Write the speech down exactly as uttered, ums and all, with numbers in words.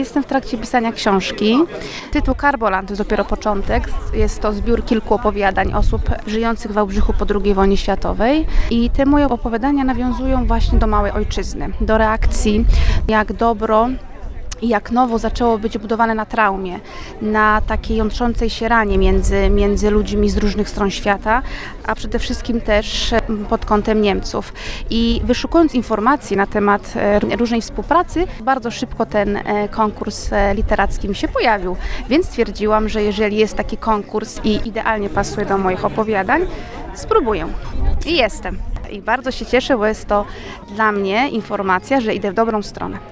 Jestem w trakcie pisania książki. Tytuł Karboland to dopiero początek. Jest to zbiór kilku opowiadań osób żyjących w Wałbrzychu po drugiej wojnie światowej. I te moje opowiadania nawiązują właśnie do małej ojczyzny, do reakcji, jak dobro i jak nowo zaczęło być budowane na traumie, na takiej jątrzącej się ranie między, między ludźmi z różnych stron świata, a przede wszystkim też pod kątem Niemców. I wyszukując informacji na temat różnej współpracy, bardzo szybko ten konkurs literacki mi się pojawił, więc stwierdziłam, że jeżeli jest taki konkurs i idealnie pasuje do moich opowiadań, spróbuję. I jestem. I bardzo się cieszę, bo jest to dla mnie informacja, że idę w dobrą stronę.